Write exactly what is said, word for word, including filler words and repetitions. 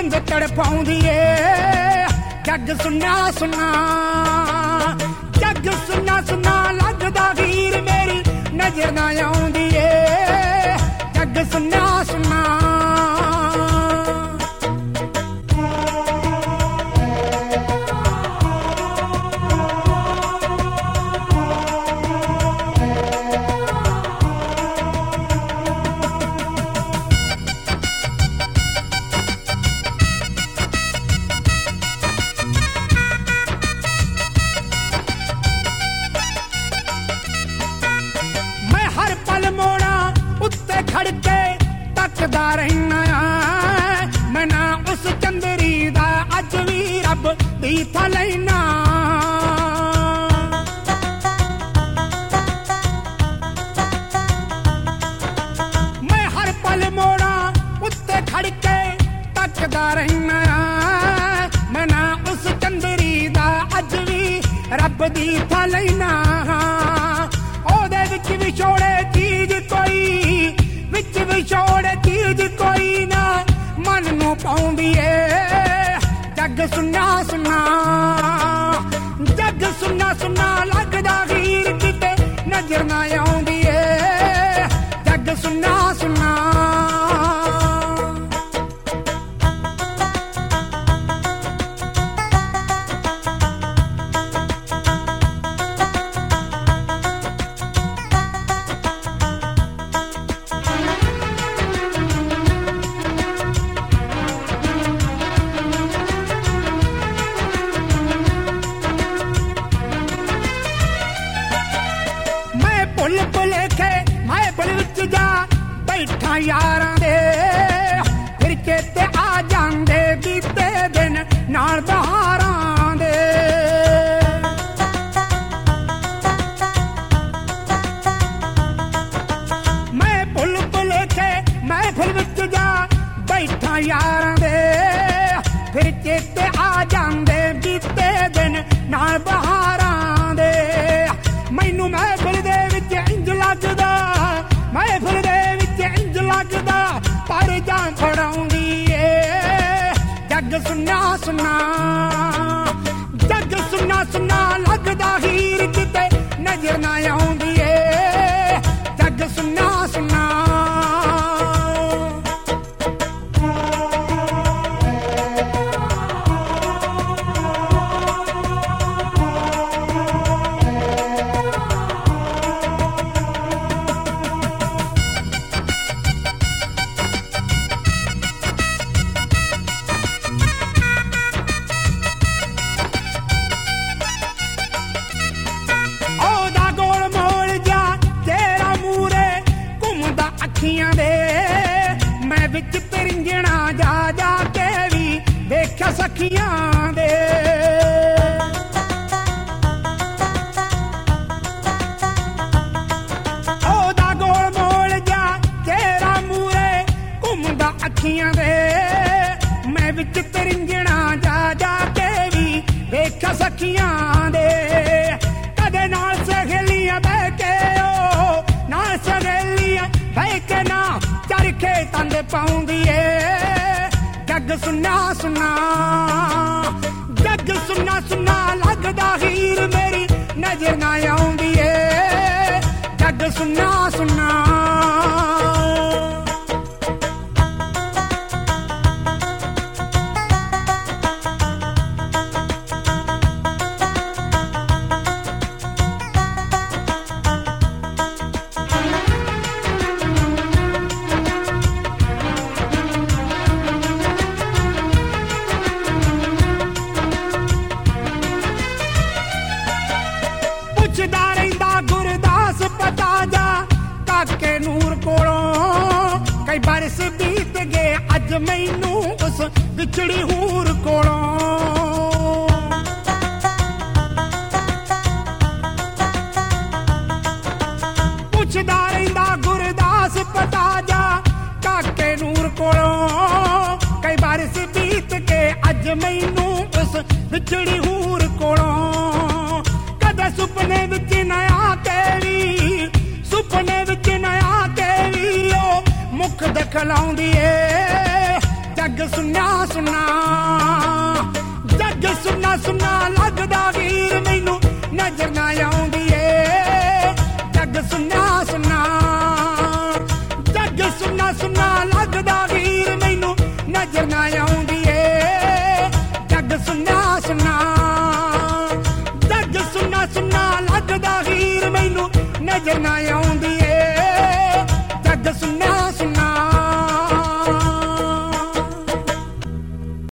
ਨਿੰਦ ਤੜਪਾਉਂਦੀ ਏ ਜੱਗ ਸੁਨਾ ਸੁਨਾ ਜੱਗ ਸੁਨਾ ਸੁਨਾ ਲੱਗਦਾ ਵੀਰ ਮੇਰੀ ਨਜ਼ਰ ਨਾ ਆਉਂਦੀ ਏ ਜੱਗ ਸੁਨਾ ਸੁਨਾ ਖੜ ਕੇ ਤੱਕਦਾ ਰਹਿਣਾ ਮੈਂ ਨਾ ਉਸ ਚੰਦਰੀ ਦਾ ਅੱਜ ਵੀ ਰੱਬ ਦੀ ਥਾਂ ਲੈਣਾ ਮੈਂ ਹਰ ਪਲ ਮੋੜਾ ਉੱਤੇ ਖੜ ਕੇ ਤੱਕਦਾ ਰਹਿਣਾ ਮੈਂ ਨਾ ਉਸ ਚੰਦਰੀ ਦਾ ਅੱਜ ਵੀ ਰੱਬ ਦੀ ਥਾਂ ਲੈਣਾ ਉਹਦੇ ਵਿੱਚ ਵਿਛੋੜੇ ਚੀਜ਼ ਕੋਈ ਵਿੱਚ ਵਿਛੋੜੇ ਚੀਜ਼ ਕੋਈ ਨਾ ਮਨ ਨੂੰ ਪਾਉਂਦੀ ਏ ਜੱਗ ਸੁਨਾ ਸੁਨਾ ਜੱਗ ਸੁਨਾ ਸੁਨਾ ਲੱਗਦਾ ਵੀਰ ਕਿਤੇ ਨਜ਼ਰ ਨਾ ਆਉਂਦੀ ਏ ਜੱਗ ਸੁਨਾ ਸੁਨਾ ਭੁੱਲ ਭੁਲੇਖੇ ਮੈਂ ਭੁੱਲ ਵਿੱਚ ਜਾ ਬੈਠਾ ਯਾਰਾਂ ਦੇ ਫਿਰ ਚੇਤੇ ਆ ਜਾਂਦੇ ਬੀਤੇ ਦਿਨ ਨਾਲ ਬਹਾਰਾਂ ਦੇ ਮੈਂ ਭੁੱਲ ਭੁਲੇਖੇ ਮੈਂ ਭੁੱਲ ਵਿੱਚ ਜਾ ਬੈਠਾ ਯਾਰਾਂ ਦੇ ਫਿਰ ਚੇਤੇ ਆ ਜਾਂਦੇ ਬੀਤੇ ਦਿਨ ਨਾਲ ਬਹਾਰਾਂ ਦੇ ਮੈਨੂੰ ਮਹਿਫਿਲ ਦੇ ਵਿੱਚ ਇੰਜ ਲੱਗਦਾ ਮਹਿਫਿਲ ਦੇ ਵਿੱਚ ਇੰਜ ਲੱਗਦਾ ਪਰ ਜਾਨ ਫੜਾਉਂਦੀ ਏ ਜੱਗ ਸੁਨਾ ਸੁਨਾ ਜੱਗ ਸੁਨਾ ਸੁਨਾ ਲੱਗਦਾ ਹੀਰ ਕਿਤੇ ਨਜ਼ਰ ਨਾ ਆਉਂਦੀ ਏ ਜੱਗ ਸੁਨਾ ਸੁਨਾ ਦੇ ਮੈਂ ਵਿੱਚ ਤਰਿੰਜਣਾ ਜਾ ਜਾ ਕੇ ਵੀ ਦੇਖਿਆ ਸਖੀਆਂ ਦੇ ਉਹਦਾ ਗੋਲ ਮੋਲ ਜਾ ਤੇਰਾ ਮੂਰੇ ਘੁੰਮਦਾ ਅੱਖੀਆਂ ਦੇ ਮੈਂ ਵਿੱਚ ਤਰਿੰਜਣਾ ਜਾ ਜਾ ਕੇ ਵੀ ਦੇਖਿਆ ਸਖੀਆਂ ਦੇ ਕਦੇ ਨਾਲ ਸਹੇਲੀਆਂ ਬਹਿ ਕੇ ਉਹ ਨਾਲ ਸਹੇਲੀਆਂ ਬਹਿ ਕੇ ਨਾ ਚਰਖੇ ਤੰਦ ਪਾਉਂਦੀ ਏ ਜੱਗ ਸੁਨਾ ਸੁਨਾ ਜੱਗ ਸੁਨਾ ਸੁਨਾ ਲੱਗਦਾ ਹੀਰ ਮੇਰੀ ਨਜ਼ਰ ਨਾ ਆਉਂਦੀ ਏ ਜੱਗ ਸੁਨਾ ਸੁਨਾ ਪੁੱਛਦਾ ਰਹਿੰਦਾ ਗੁਰਦਾਸ ਪਤਾ ਜਾ ਕਾਕੇ ਨੂਰ ਕੋਲੋਂ ਕਈ ਬਰਸ ਬੀਤ ਗਏ ਅੱਜ ਮੈਨੂੰ ਉਸ ਵਿਛੜੀ ਹੂਰ ਕੋਲੋਂ ਪੁੱਛਦਾ ਰਹਿੰਦਾ ਗੁਰਦਾਸ ਪਤਾ ਜਾ ਕਾਕੇ ਨੂਰ ਕੋਲੋਂ ਕਈ ਬਰਸ ਬੀਤ ਗਏ ਅੱਜ ਮੈਨੂੰ ਉਸ ਵਿਛੜੀ ਹੂਰ ਕੋਲੋਂ ਕਦੇ ਸੁਪਨੇ ਵਿੱਚ ਨਾ ਆ ਕੇ ਵੀ ਸੁਪਨੇ ਵਿੱਚ ਨਾ ਆ ਕੇ ਵੀ ਉਹ ਮੁੱਖ ਦਿਖਲਾਉਂਦੀ ਏ ਜੱਗ ਸੁੰਨਾ ਸੁੰਨਾ ਜੱਗ ਸੁੰਨਾ ਸੁੰਨਾ ਲੱਗਦਾ ਵੀਰ ਮੈਨੂੰ ਨਜ਼ਰ ਨਾ ਆਉਂਦੀ ਏ ਜੱਗ ਸੁੰਨਾ ਸੁੰਨਾ ਜੱਗ ਸੁੰਨਾ ਸੁੰਨਾ ਲੱਗਦਾ ਵੀਰ ਮੈਨੂੰ ਨਜ਼ਰ ਨਾ ਆਉਂਦੀ ਏ ਜੱਗ ਸੁੰਨਾ